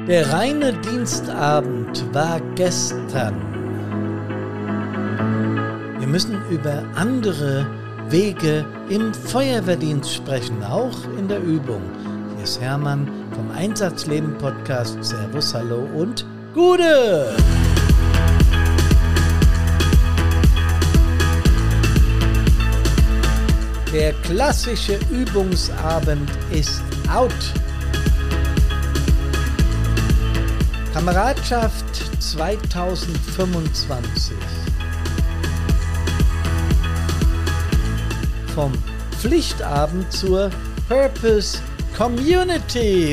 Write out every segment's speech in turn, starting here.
Der reine Dienstabend war gestern. Wir müssen über andere Wege im Feuerwehrdienst sprechen, auch in der Übung. Hier ist Hermann vom Einsatzleben Podcast. Servus, hallo und Gude! Der klassische Übungsabend ist out. Kameradschaft 2025. Vom Pflichtabend zur Purpose Community.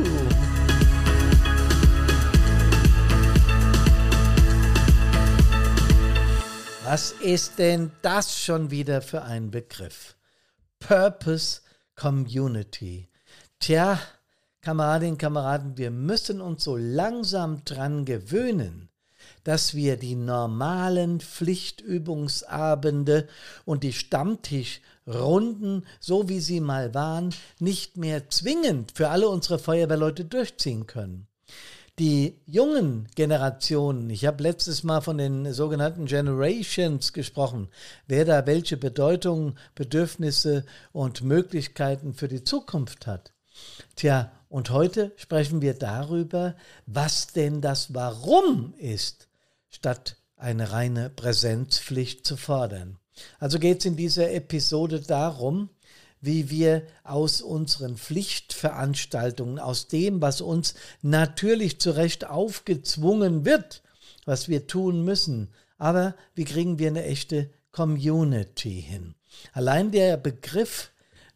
Was ist denn das schon wieder für ein Begriff? Purpose Community. Tja, Kameradinnen, Kameraden, wir müssen uns so langsam dran gewöhnen, dass wir die normalen Pflichtübungsabende und die Stammtischrunden, so wie sie mal waren, nicht mehr zwingend für alle unsere Feuerwehrleute durchziehen können. Die jungen Generationen, ich habe letztes Mal von den sogenannten Generations gesprochen, wer da welche Bedeutung, Bedürfnisse und Möglichkeiten für die Zukunft hat. Tja, und heute sprechen wir darüber, was denn das Warum ist, statt eine reine Präsenzpflicht zu fordern. Also geht es in dieser Episode darum, wie wir aus unseren Pflichtveranstaltungen, aus dem, was uns natürlich zu Recht aufgezwungen wird, was wir tun müssen, aber wie kriegen wir eine echte Community hin? Allein der Begriff,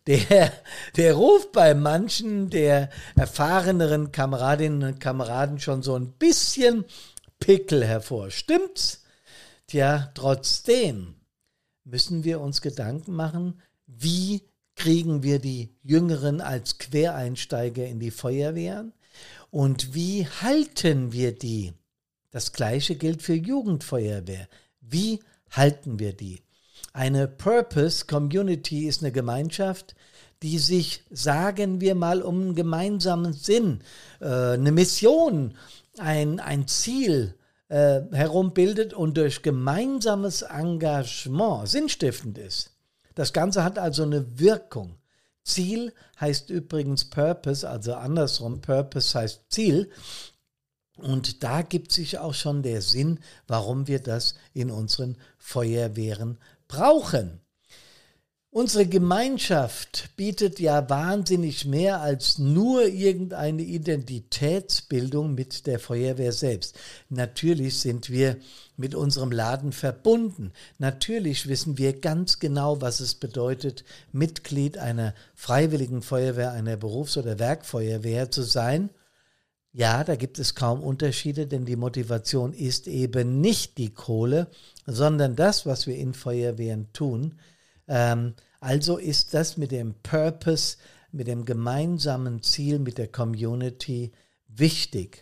der ruft bei manchen der erfahreneren Kameradinnen und Kameraden schon so ein bisschen Pickel hervor. Stimmt's? Tja, trotzdem müssen wir uns Gedanken machen, wie kriegen wir die Jüngeren als Quereinsteiger in die Feuerwehren und wie halten wir die? Das Gleiche gilt für Jugendfeuerwehr. Wie halten wir die? Eine Purpose Community ist eine Gemeinschaft, die sich, sagen wir mal, um einen gemeinsamen Sinn, eine Mission, ein Ziel herum bildet und durch gemeinsames Engagement sinnstiftend ist. Das Ganze hat also eine Wirkung. Ziel heißt übrigens Purpose, also andersrum, Purpose heißt Ziel. Und da gibt sich auch schon der Sinn, warum wir das in unseren Feuerwehren brauchen. Unsere Gemeinschaft bietet ja wahnsinnig mehr als nur irgendeine Identitätsbildung mit der Feuerwehr selbst. Natürlich sind wir mit unserem Laden verbunden. Natürlich wissen wir ganz genau, was es bedeutet, Mitglied einer freiwilligen Feuerwehr, einer Berufs- oder Werkfeuerwehr zu sein. Ja, da gibt es kaum Unterschiede, denn die Motivation ist eben nicht die Kohle, sondern das, was wir in Feuerwehren tun. Also ist das mit dem Purpose, mit dem gemeinsamen Ziel, mit der Community wichtig.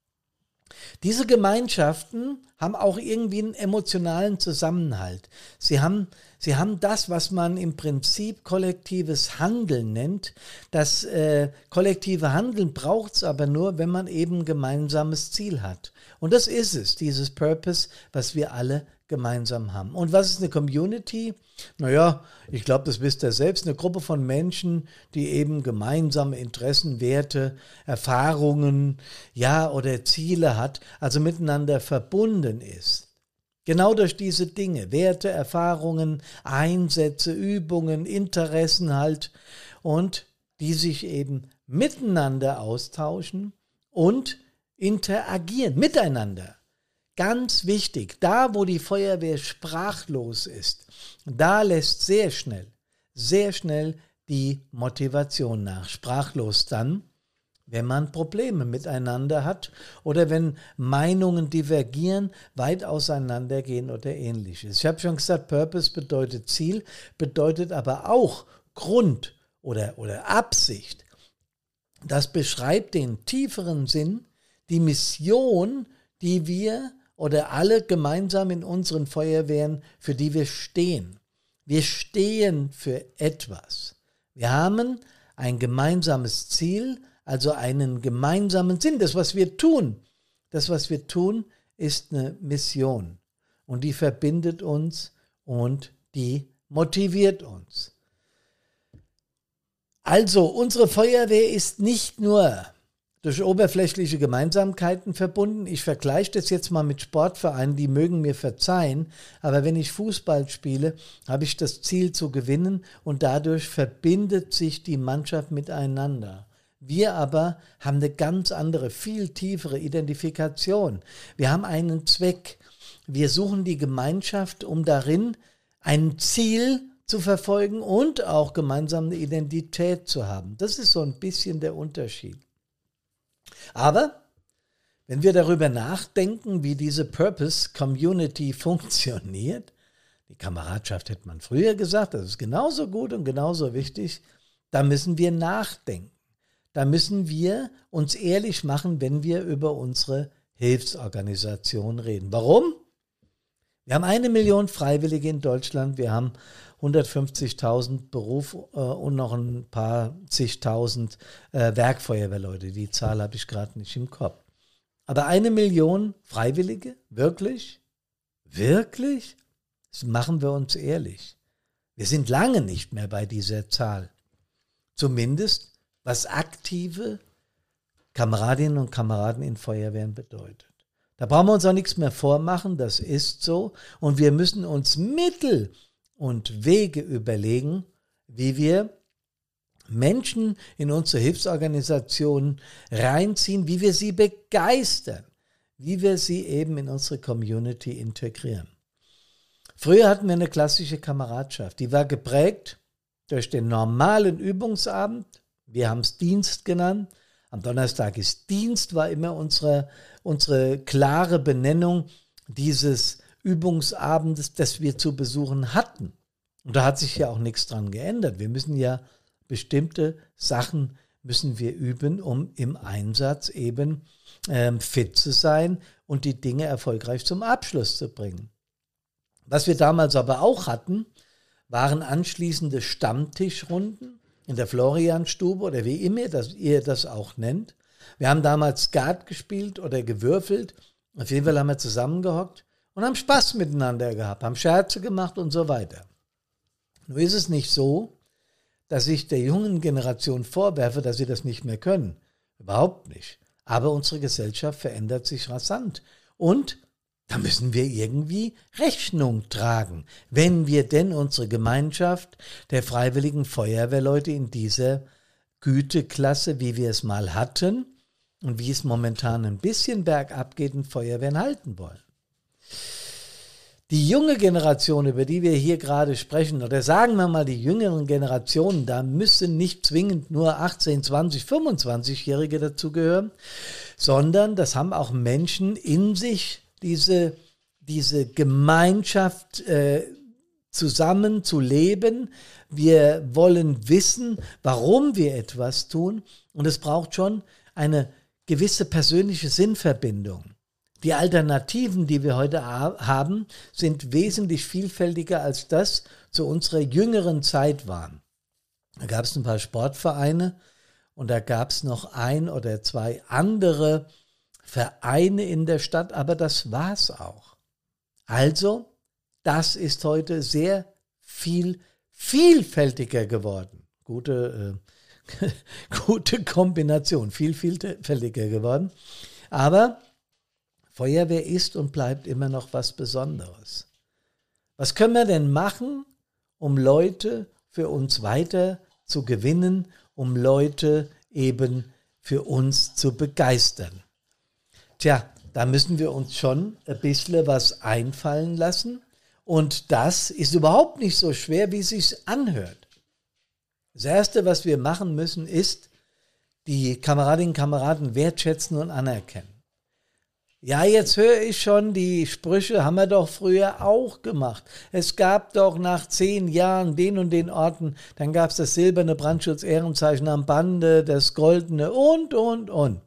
Diese Gemeinschaften haben auch irgendwie einen emotionalen Zusammenhalt. Sie haben das, was man im Prinzip kollektives Handeln nennt. Das kollektive Handeln braucht es aber nur, wenn man eben ein gemeinsames Ziel hat. Und das ist es, dieses Purpose, was wir alle gemeinsam haben. Und was ist eine Community? Naja, ich glaube, das wisst ihr selbst, eine Gruppe von Menschen, die eben gemeinsame Interessen, Werte, Erfahrungen, ja, oder Ziele hat, also miteinander verbunden ist. Genau durch diese Dinge, Werte, Erfahrungen, Einsätze, Übungen, Interessen halt, und die sich eben miteinander austauschen und interagieren, miteinander. Ganz wichtig, da wo die Feuerwehr sprachlos ist, da lässt sehr schnell die Motivation nach. Sprachlos dann, wenn man Probleme miteinander hat oder wenn Meinungen divergieren, weit auseinandergehen oder ähnliches. Ich habe schon gesagt, Purpose bedeutet Ziel, bedeutet aber auch Grund oder Absicht. Das beschreibt den tieferen Sinn, die Mission, die wir oder alle gemeinsam in unseren Feuerwehren, für die wir stehen. Wir stehen für etwas. Wir haben ein gemeinsames Ziel, also einen gemeinsamen Sinn. Das, was wir tun, ist eine Mission. Und die verbindet uns und die motiviert uns. Also, unsere Feuerwehr ist nicht nur durch oberflächliche Gemeinsamkeiten verbunden. Ich vergleiche das jetzt mal mit Sportvereinen, die mögen mir verzeihen, aber wenn ich Fußball spiele, habe ich das Ziel zu gewinnen und dadurch verbindet sich die Mannschaft miteinander. Wir aber haben eine ganz andere, viel tiefere Identifikation. Wir haben einen Zweck. Wir suchen die Gemeinschaft, um darin ein Ziel zu verfolgen und auch gemeinsam eine Identität zu haben. Das ist so ein bisschen der Unterschied. Aber wenn wir darüber nachdenken, wie diese Purpose Community funktioniert, die Kameradschaft hätte man früher gesagt, das ist genauso gut und genauso wichtig, da müssen wir nachdenken. Da müssen wir uns ehrlich machen, wenn wir über unsere Hilfsorganisation reden. Warum? Wir haben 1 Million Freiwillige in Deutschland, wir haben 150.000 Beruf und noch ein paar zigtausend Werkfeuerwehrleute. Die Zahl habe ich gerade nicht im Kopf. Aber 1 Million Freiwillige? Wirklich? Wirklich? Das machen wir uns ehrlich. Wir sind lange nicht mehr bei dieser Zahl. Zumindest was aktive Kameradinnen und Kameraden in Feuerwehren bedeutet. Da brauchen wir uns auch nichts mehr vormachen, das ist so. Und wir müssen uns Mittel und Wege überlegen, wie wir Menschen in unsere Hilfsorganisationen reinziehen, wie wir sie begeistern, wie wir sie eben in unsere Community integrieren. Früher hatten wir eine klassische Kameradschaft, die war geprägt durch den normalen Übungsabend, wir haben es Dienst genannt, am Donnerstag ist Dienst, war immer unsere klare Benennung dieses Übungsabendes, das wir zu besuchen hatten. Und da hat sich ja auch nichts dran geändert. Wir müssen ja bestimmte Sachen müssen wir üben, um im Einsatz eben fit zu sein und die Dinge erfolgreich zum Abschluss zu bringen. Was wir damals aber auch hatten, waren anschließende Stammtischrunden in der Florianstube oder wie immer ihr das auch nennt. Wir haben damals Skat gespielt oder gewürfelt. Auf jeden Fall haben wir zusammengehockt und haben Spaß miteinander gehabt, haben Scherze gemacht und so weiter. Nur ist es nicht so, dass ich der jungen Generation vorwerfe, dass sie das nicht mehr können. Überhaupt nicht. Aber unsere Gesellschaft verändert sich rasant. Und da müssen wir irgendwie Rechnung tragen, wenn wir denn unsere Gemeinschaft der freiwilligen Feuerwehrleute in dieser Güteklasse, wie wir es mal hatten und wie es momentan ein bisschen bergab geht, in Feuerwehren halten wollen. Die junge Generation, über die wir hier gerade sprechen, oder sagen wir mal die jüngeren Generationen, da müssen nicht zwingend nur 18, 20, 25-Jährige dazugehören, sondern das haben auch Menschen in sich, diese Gemeinschaft zusammen zu leben. Wir wollen wissen, warum wir etwas tun. Und es braucht schon eine gewisse persönliche Sinnverbindung. Die Alternativen, die wir heute haben, sind wesentlich vielfältiger als das zu unserer jüngeren Zeit waren. Da gab es ein paar Sportvereine und da gab es noch 1 oder 2 andere Vereine in der Stadt, aber das war's auch. Also, das ist heute sehr vielfältiger geworden. Gute Kombination, vielfältiger geworden. Aber Feuerwehr ist und bleibt immer noch was Besonderes. Was können wir denn machen, um Leute für uns weiter zu gewinnen, um Leute eben für uns zu begeistern? Tja, da müssen wir uns schon ein bisschen was einfallen lassen. Und das ist überhaupt nicht so schwer, wie es sich anhört. Das Erste, was wir machen müssen, ist, die Kameradinnen und Kameraden wertschätzen und anerkennen. Ja, jetzt höre ich schon, die Sprüche haben wir doch früher auch gemacht. Es gab doch nach 10 Jahren den und den Orten, dann gab es das silberne Brandschutz-Ehrenzeichen am Bande, das goldene und.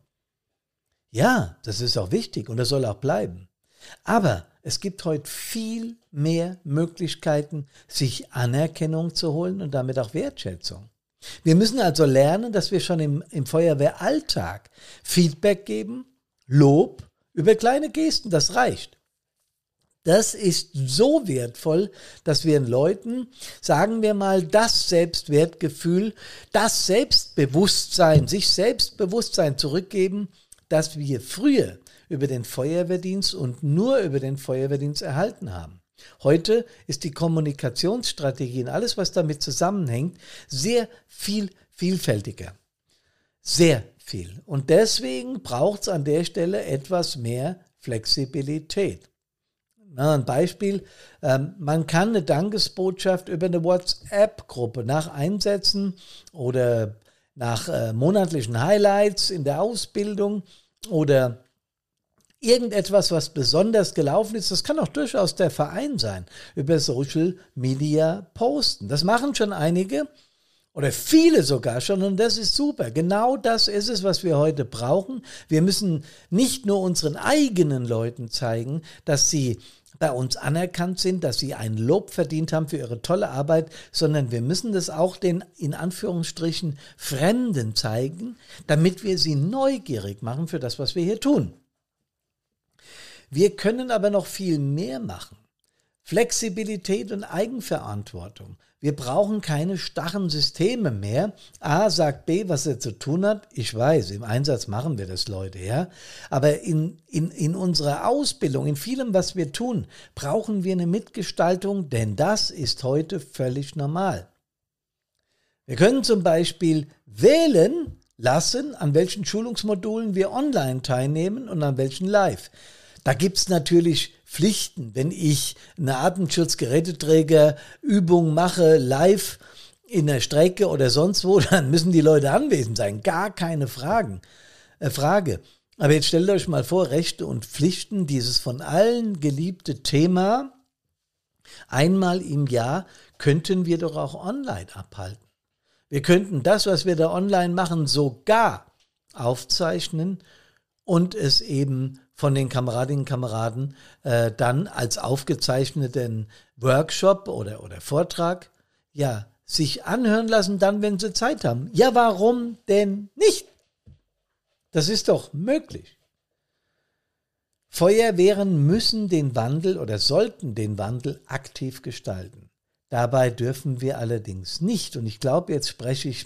Ja, das ist auch wichtig und das soll auch bleiben. Aber es gibt heute viel mehr Möglichkeiten, sich Anerkennung zu holen und damit auch Wertschätzung. Wir müssen also lernen, dass wir schon im Feuerwehralltag Feedback geben, Lob über kleine Gesten, das reicht. Das ist so wertvoll, dass wir den Leuten, sagen wir mal, das Selbstwertgefühl, das Selbstbewusstsein, sich Selbstbewusstsein zurückgeben, das wir früher über den Feuerwehrdienst und nur über den Feuerwehrdienst erhalten haben. Heute ist die Kommunikationsstrategie und alles, was damit zusammenhängt, sehr viel vielfältiger. Sehr viel. Und deswegen braucht es an der Stelle etwas mehr Flexibilität. Ein Beispiel, man kann eine Dankesbotschaft über eine WhatsApp-Gruppe nach Einsätzen oder nach monatlichen Highlights in der Ausbildung oder irgendetwas, was besonders gelaufen ist, das kann auch durchaus der Verein sein, über Social Media posten. Das machen schon einige oder viele sogar schon und das ist super. Genau das ist es, was wir heute brauchen. Wir müssen nicht nur unseren eigenen Leuten zeigen, dass sie bei uns anerkannt sind, dass sie ein Lob verdient haben für ihre tolle Arbeit, sondern wir müssen das auch den, in Anführungsstrichen, Fremden zeigen, damit wir sie neugierig machen für das, was wir hier tun. Wir können aber noch viel mehr machen. Flexibilität und Eigenverantwortung. Wir brauchen keine starren Systeme mehr. A sagt B, was er zu tun hat. Ich weiß, im Einsatz machen wir das, Leute, ja. Aber in unserer Ausbildung, in vielem, was wir tun, brauchen wir eine Mitgestaltung, denn das ist heute völlig normal. Wir können zum Beispiel wählen lassen, an welchen Schulungsmodulen wir online teilnehmen und an welchen live. Da gibt es natürlich Pflichten. Wenn ich eine Atemschutzgeräteträgerübung mache, live in der Strecke oder sonst wo, dann müssen die Leute anwesend sein. Gar keine Frage. Aber jetzt stellt euch mal vor, Rechte und Pflichten, dieses von allen geliebte Thema, einmal im Jahr könnten wir doch auch online abhalten. Wir könnten das, was wir da online machen, sogar aufzeichnen und es eben von den Kameradinnen und Kameraden dann als aufgezeichneten Workshop oder Vortrag ja sich anhören lassen, dann, wenn sie Zeit haben. Ja, warum denn nicht? Das ist doch möglich. Feuerwehren müssen den Wandel oder sollten den Wandel aktiv gestalten. Dabei dürfen wir allerdings nicht, und ich glaube, jetzt spreche ich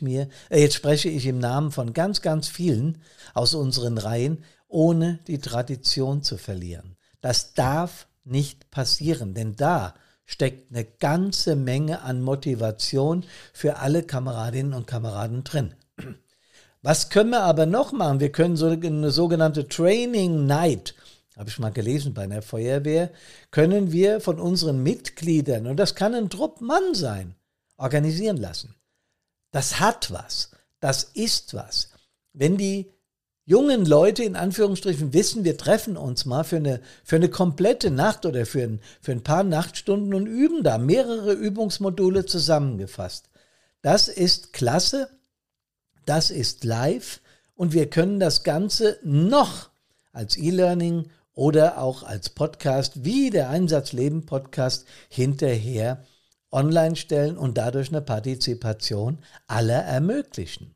im Namen von ganz, ganz vielen aus unseren Reihen, ohne die Tradition zu verlieren. Das darf nicht passieren, denn da steckt eine ganze Menge an Motivation für alle Kameradinnen und Kameraden drin. Was können wir aber noch machen? Wir können so eine sogenannte Training Night, habe ich mal gelesen bei einer Feuerwehr, können wir von unseren Mitgliedern, und das kann ein Trupp Mann sein, organisieren lassen. Das hat was, das ist was. Wenn die jungen Leute in Anführungsstrichen wissen, wir treffen uns mal für eine komplette Nacht oder für ein paar Nachtstunden und üben da mehrere Übungsmodule zusammengefasst. Das ist klasse, das ist live und wir können das Ganze noch als E-Learning oder auch als Podcast wie der Einsatzleben-Podcast hinterher online stellen und dadurch eine Partizipation aller ermöglichen.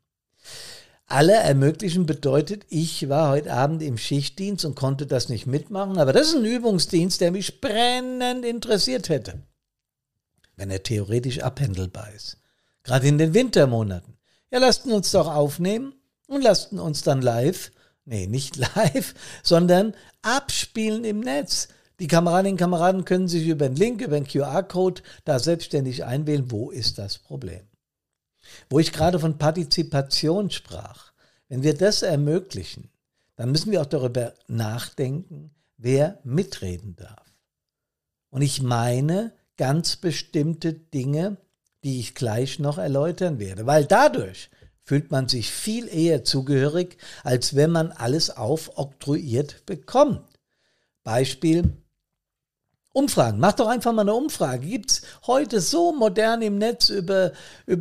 Alle ermöglichen bedeutet, ich war heute Abend im Schichtdienst und konnte das nicht mitmachen, aber das ist ein Übungsdienst, der mich brennend interessiert hätte, wenn er theoretisch abhändelbar ist. Gerade in den Wintermonaten. Ja, lasst uns doch aufnehmen und lasst uns dann nicht live, sondern abspielen im Netz. Die Kameradinnen und Kameraden können sich über den Link, über den QR-Code da selbstständig einwählen. Wo ist das Problem? Wo ich gerade von Partizipation sprach, wenn wir das ermöglichen, dann müssen wir auch darüber nachdenken, wer mitreden darf. Und ich meine ganz bestimmte Dinge, die ich gleich noch erläutern werde, weil dadurch fühlt man sich viel eher zugehörig, als wenn man alles aufoktroyiert bekommt. Beispiel: Umfragen. Macht doch einfach mal eine Umfrage. Gibt es heute so modern im Netz über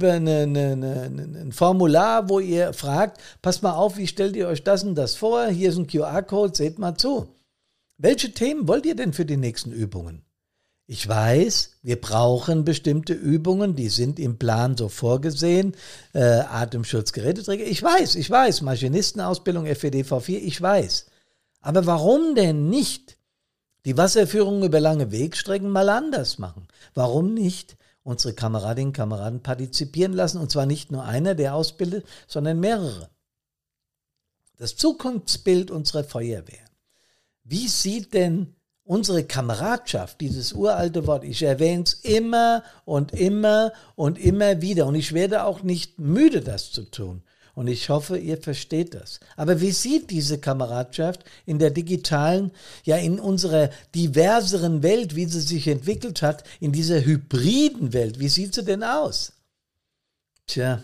ein Formular, wo ihr fragt, passt mal auf, wie stellt ihr euch das und das vor? Hier ist ein QR-Code, seht mal zu. Welche Themen wollt ihr denn für die nächsten Übungen? Ich weiß, wir brauchen bestimmte Übungen, die sind im Plan so vorgesehen, Atemschutzgeräteträger, ich weiß, Maschinistenausbildung, FEDV4, ich weiß. Aber warum denn nicht die Wasserführung über lange Wegstrecken mal anders machen? Warum nicht unsere Kameradinnen und Kameraden partizipieren lassen, und zwar nicht nur einer, der ausbildet, sondern mehrere? Das Zukunftsbild unserer Feuerwehr. Wie sieht denn unsere Kameradschaft, dieses uralte Wort, ich erwähne es immer und immer und immer wieder, und ich werde auch nicht müde, das zu tun. Und ich hoffe, ihr versteht das. Aber wie sieht diese Kameradschaft in der digitalen, ja in unserer diverseren Welt, wie sie sich entwickelt hat, in dieser hybriden Welt, wie sieht sie denn aus? Tja,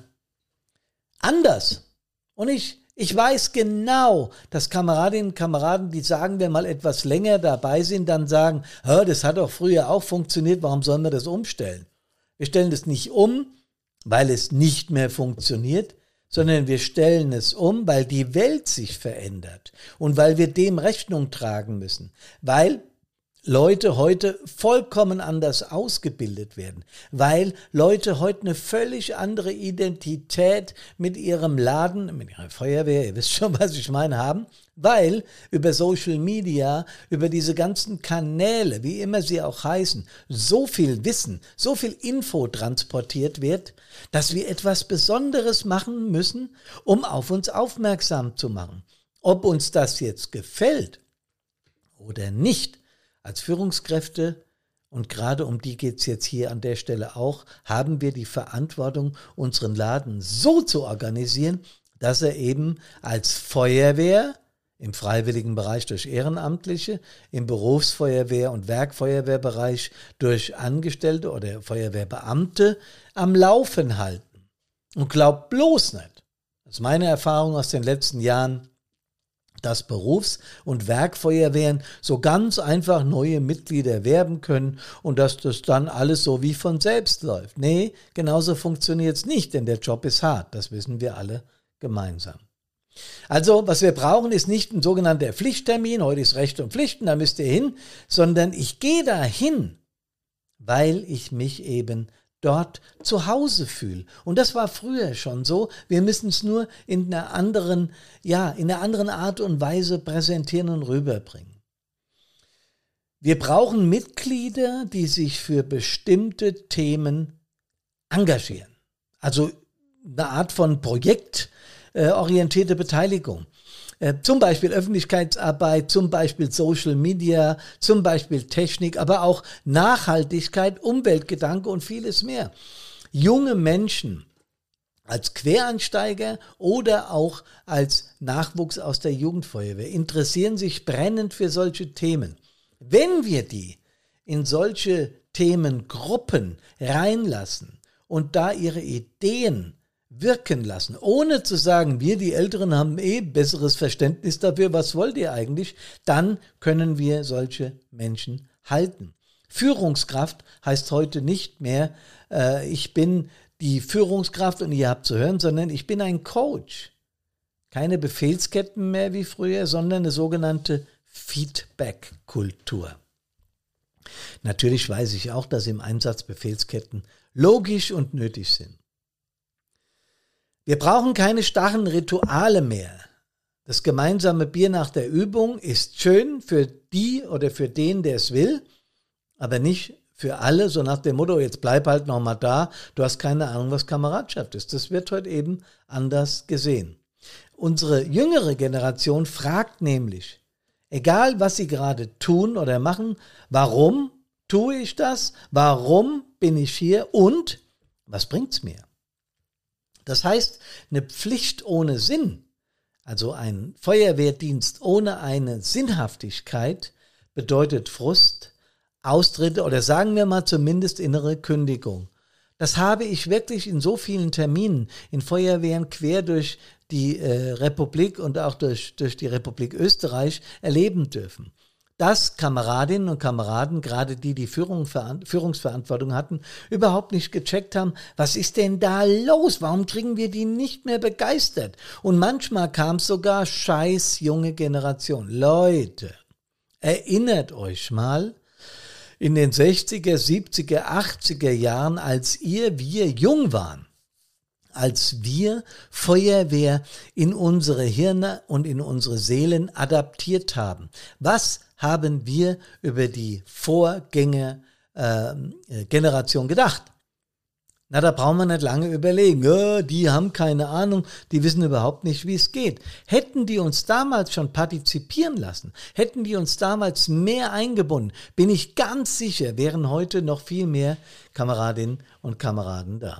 anders. Und ich weiß genau, dass Kameradinnen und Kameraden, die sagen wir mal etwas länger dabei sind, dann sagen, das hat doch früher auch funktioniert, warum sollen wir das umstellen? Wir stellen das nicht um, weil es nicht mehr funktioniert, sondern wir stellen es um, weil die Welt sich verändert und weil wir dem Rechnung tragen müssen, weil Leute heute vollkommen anders ausgebildet werden, weil Leute heute eine völlig andere Identität mit ihrem Laden, mit ihrer Feuerwehr, ihr wisst schon, was ich meine, haben, weil über Social Media, über diese ganzen Kanäle, wie immer sie auch heißen, so viel Wissen, so viel Info transportiert wird, dass wir etwas Besonderes machen müssen, um auf uns aufmerksam zu machen. Ob uns das jetzt gefällt oder nicht, als Führungskräfte, und gerade um die geht es jetzt hier an der Stelle auch, haben wir die Verantwortung, unseren Laden so zu organisieren, dass er eben als Feuerwehr, im freiwilligen Bereich durch Ehrenamtliche, im Berufsfeuerwehr- und Werkfeuerwehrbereich durch Angestellte oder Feuerwehrbeamte am Laufen halten. Und glaubt bloß nicht, das ist meine Erfahrung aus den letzten Jahren, dass Berufs- und Werkfeuerwehren so ganz einfach neue Mitglieder werben können und dass das dann alles so wie von selbst läuft. Nee, genauso funktioniert es nicht, denn der Job ist hart, das wissen wir alle gemeinsam. Also, was wir brauchen, ist nicht ein sogenannter Pflichttermin, heute ist Recht und Pflichten, da müsst ihr hin, sondern ich gehe da hin, weil ich mich eben dort zu Hause fühle. Und das war früher schon so. Wir müssen es nur in einer anderen Art und Weise präsentieren und rüberbringen. Wir brauchen Mitglieder, die sich für bestimmte Themen engagieren. Also eine Art von projektorientierte Beteiligung. Zum Beispiel Öffentlichkeitsarbeit, zum Beispiel Social Media, zum Beispiel Technik, aber auch Nachhaltigkeit, Umweltgedanke und vieles mehr. Junge Menschen als Quereinsteiger oder auch als Nachwuchs aus der Jugendfeuerwehr interessieren sich brennend für solche Themen. Wenn wir die in solche Themengruppen reinlassen und da ihre Ideen wirken lassen, ohne zu sagen, wir die Älteren haben besseres Verständnis dafür, was wollt ihr eigentlich, dann können wir solche Menschen halten. Führungskraft heißt heute nicht mehr, ich bin die Führungskraft und ihr habt zu hören, sondern ich bin ein Coach. Keine Befehlsketten mehr wie früher, sondern eine sogenannte Feedback-Kultur. Natürlich weiß ich auch, dass im Einsatz Befehlsketten logisch und nötig sind. Wir brauchen keine starren Rituale mehr. Das gemeinsame Bier nach der Übung ist schön für die oder für den, der es will, aber nicht für alle, so nach dem Motto, jetzt bleib halt noch mal da, du hast keine Ahnung, was Kameradschaft ist. Das wird heute eben anders gesehen. Unsere jüngere Generation fragt nämlich, egal was sie gerade tun oder machen, warum tue ich das, warum bin ich hier und was bringt's mir? Das heißt, eine Pflicht ohne Sinn, also ein Feuerwehrdienst ohne eine Sinnhaftigkeit, bedeutet Frust, Austritte oder sagen wir mal zumindest innere Kündigung. Das habe ich wirklich in so vielen Terminen in Feuerwehren quer durch die Republik und auch durch die Republik Österreich erleben dürfen. Dass Kameradinnen und Kameraden, gerade die Führungsverantwortung hatten, überhaupt nicht gecheckt haben, was ist denn da los? Warum kriegen wir die nicht mehr begeistert? Und manchmal kam es sogar, scheiß junge Generation. Leute, erinnert euch mal, in den 60er, 70er, 80er Jahren, als wir jung waren, als wir Feuerwehr in unsere Hirne und in unsere Seelen adaptiert haben. Was haben wir über die Vorgängergeneration gedacht? Na, da brauchen wir nicht lange überlegen. Ja, die haben keine Ahnung, die wissen überhaupt nicht, wie es geht. Hätten die uns damals schon partizipieren lassen, hätten die uns damals mehr eingebunden, bin ich ganz sicher, wären heute noch viel mehr Kameradinnen und Kameraden da.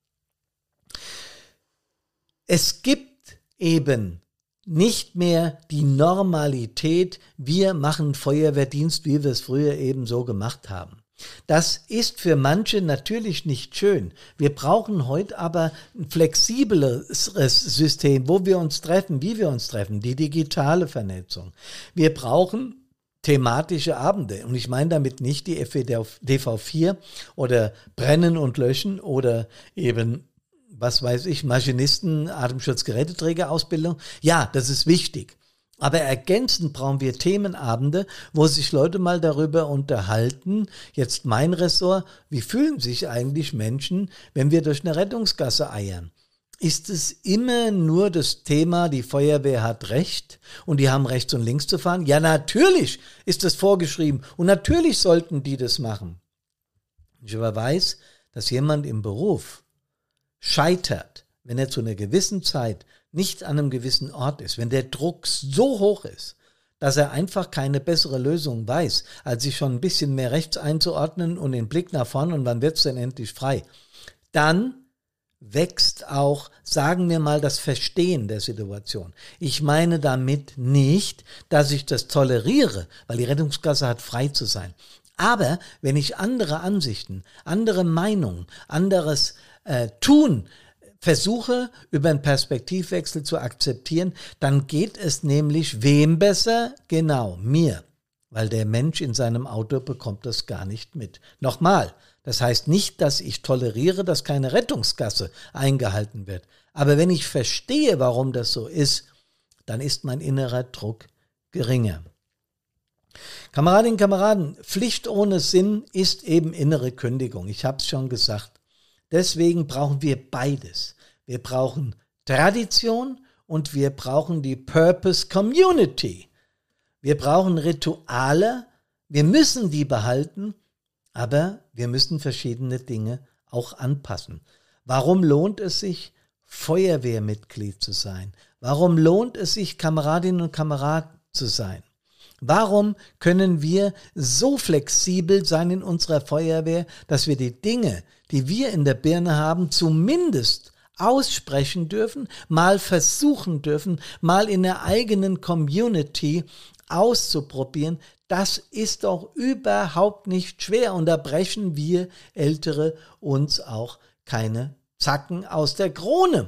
Es gibt eben nicht mehr die Normalität, wir machen Feuerwehrdienst, wie wir es früher eben so gemacht haben. Das ist für manche natürlich nicht schön. Wir brauchen heute aber ein flexibleres System, wo wir uns treffen, wie wir uns treffen, die digitale Vernetzung. Wir brauchen thematische Abende. Und ich meine damit nicht die FWDV4 oder Brennen und Löschen oder eben, was weiß ich, Maschinisten, Atemschutzgeräteträgerausbildung. Ja, das ist wichtig. Aber ergänzend brauchen wir Themenabende, wo sich Leute mal darüber unterhalten, jetzt mein Ressort, wie fühlen sich eigentlich Menschen, wenn wir durch eine Rettungsgasse eiern? Ist es immer nur das Thema, die Feuerwehr hat Recht und die haben rechts und links zu fahren? Ja, natürlich ist das vorgeschrieben und natürlich sollten die das machen. Ich aber weiß, dass jemand im Beruf scheitert, wenn er zu einer gewissen Zeit nicht an einem gewissen Ort ist, wenn der Druck so hoch ist, dass er einfach keine bessere Lösung weiß, als sich schon ein bisschen mehr rechts einzuordnen und den Blick nach vorne und wann wird es denn endlich frei, dann wächst auch, sagen wir mal, das Verstehen der Situation. Ich meine damit nicht, dass ich das toleriere, weil die Rettungsgasse hat frei zu sein. Aber wenn ich andere Ansichten, andere Meinungen, anderes Tun versuche, über einen Perspektivwechsel zu akzeptieren, dann geht es nämlich wem besser? Genau, mir. Weil der Mensch in seinem Auto bekommt das gar nicht mit. Nochmal, das heißt nicht, dass ich toleriere, dass keine Rettungsgasse eingehalten wird. Aber wenn ich verstehe, warum das so ist, dann ist mein innerer Druck geringer. Kameradinnen und Kameraden, Pflicht ohne Sinn ist eben innere Kündigung. Ich habe es schon gesagt. Deswegen brauchen wir beides. Wir brauchen Tradition und wir brauchen die Purpose Community. Wir brauchen Rituale, wir müssen die behalten, aber wir müssen verschiedene Dinge auch anpassen. Warum lohnt es sich, Feuerwehrmitglied zu sein? Warum lohnt es sich, Kameradinnen und Kamerad zu sein? Warum können wir so flexibel sein in unserer Feuerwehr, dass wir die Dinge, die wir in der Birne haben, zumindest aussprechen dürfen, mal versuchen dürfen, mal in der eigenen Community auszuprobieren? Das ist doch überhaupt nicht schwer und da brechen wir Ältere uns auch keine Zacken aus der Krone.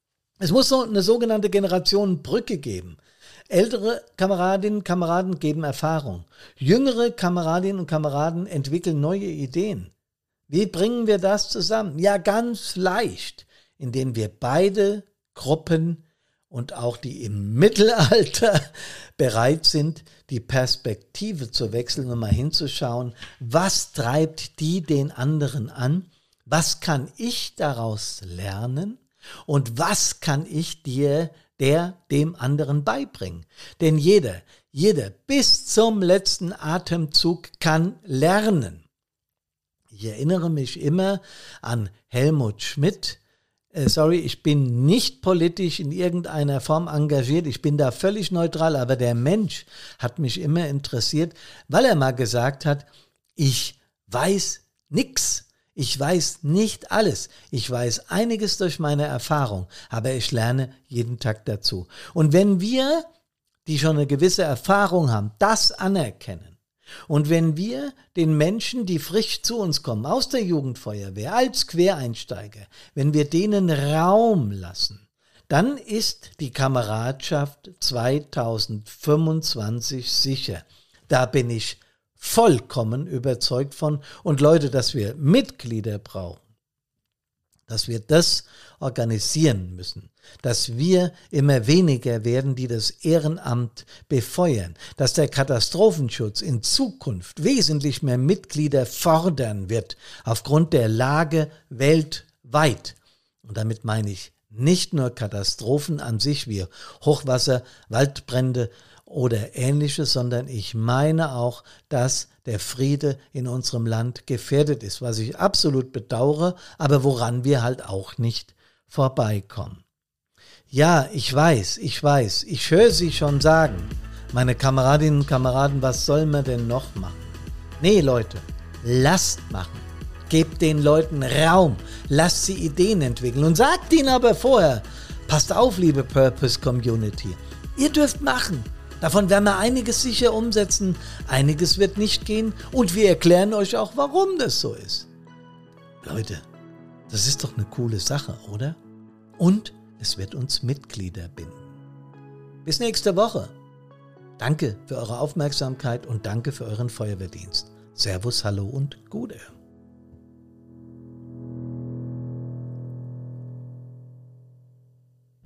Es muss so eine sogenannte Generationenbrücke geben. Ältere Kameradinnen und Kameraden geben Erfahrung. Jüngere Kameradinnen und Kameraden entwickeln neue Ideen. Wie bringen wir das zusammen? Ja, ganz leicht, indem wir beide Gruppen und auch die im Mittelalter bereit sind, die Perspektive zu wechseln und mal hinzuschauen, was treibt die den anderen an? Was kann ich daraus lernen? Und was kann ich dem anderen beibringen? Denn jeder bis zum letzten Atemzug kann lernen. Ich erinnere mich immer an Helmut Schmidt. Ich bin nicht politisch in irgendeiner Form engagiert. Ich bin da völlig neutral, aber der Mensch hat mich immer interessiert, weil er mal gesagt hat, ich weiß nichts. Ich weiß nicht alles. Ich weiß einiges durch meine Erfahrung, aber ich lerne jeden Tag dazu. Und wenn wir, die schon eine gewisse Erfahrung haben, das anerkennen und wenn wir den Menschen, die frisch zu uns kommen, aus der Jugendfeuerwehr, als Quereinsteiger, wenn wir denen Raum lassen, dann ist die Kameradschaft 2025 sicher. Da bin ich vollkommen überzeugt von. Und Leute, dass wir Mitglieder brauchen, dass wir das organisieren müssen, dass wir immer weniger werden, die das Ehrenamt befeuern, dass der Katastrophenschutz in Zukunft wesentlich mehr Mitglieder fordern wird aufgrund der Lage weltweit. Und damit meine ich nicht nur Katastrophen an sich wie Hochwasser, Waldbrände oder Ähnliches, sondern ich meine auch, dass der Friede in unserem Land gefährdet ist, was ich absolut bedauere, aber woran wir halt auch nicht vorbeikommen. Ja, ich weiß, ich höre Sie schon sagen, meine Kameradinnen und Kameraden, was soll man denn noch machen? Nee, Leute, lasst machen. Gebt den Leuten Raum, lasst sie Ideen entwickeln und sagt ihnen aber vorher, passt auf, liebe Purpose Community, ihr dürft machen. Davon werden wir einiges sicher umsetzen, einiges wird nicht gehen und wir erklären euch auch, warum das so ist. Leute, das ist doch eine coole Sache, oder? Und es wird uns Mitglieder binden. Bis nächste Woche. Danke für eure Aufmerksamkeit und danke für euren Feuerwehrdienst. Servus, hallo und Gude.